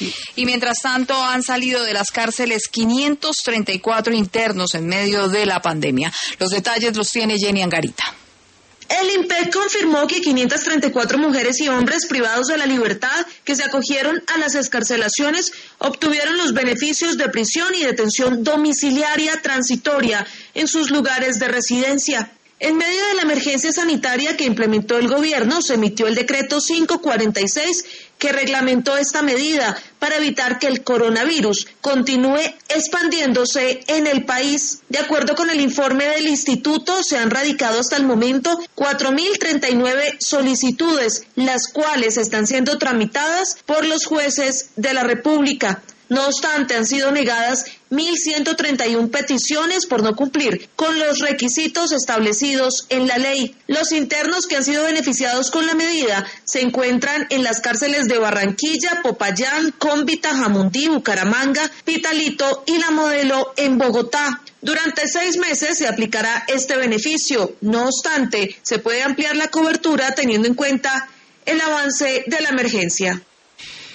Y mientras tanto han salido de las cárceles 534 internos en medio de la pandemia. Los detalles los tiene Jenny Angarita. El INPEC confirmó que 534 mujeres y hombres privados de la libertad que se acogieron a las excarcelaciones obtuvieron los beneficios de prisión y detención domiciliaria transitoria en sus lugares de residencia. En medio de la emergencia sanitaria que implementó el gobierno, se emitió el decreto 546 que reglamentó esta medida para evitar que el coronavirus continúe expandiéndose en el país. De acuerdo con el informe del instituto, se han radicado hasta el momento 4.039 solicitudes, las cuales están siendo tramitadas por los jueces de la República. No obstante, han sido negadas 1.131 peticiones por no cumplir con los requisitos establecidos en la ley. Los internos que han sido beneficiados con la medida se encuentran en las cárceles de Barranquilla, Popayán, Cómbita, Jamundí, Bucaramanga, Pitalito y La Modelo en Bogotá. Durante 6 meses se aplicará este beneficio. No obstante, se puede ampliar la cobertura teniendo en cuenta el avance de la emergencia.